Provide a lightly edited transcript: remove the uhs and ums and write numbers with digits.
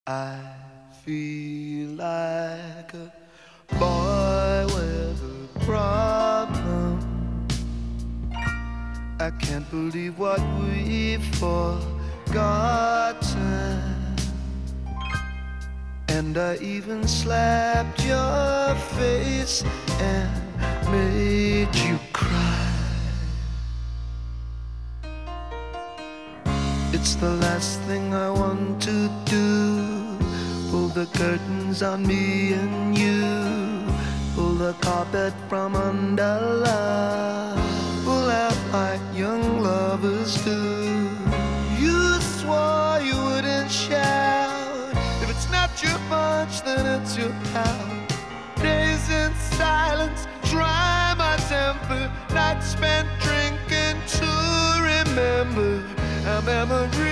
I feel like a boy with a problem. I can't believe what we've forgotten. And I even slapped your face and made you cry. It's the last thing I want to do. Pull the curtains on me and you. Pull the carpet from under love. Pull out like young lovers do. You swore you wouldn't shout. If it's not your punch, then it's your pout. Days in silence dry my temper. Nights spent drinking to remember. A memory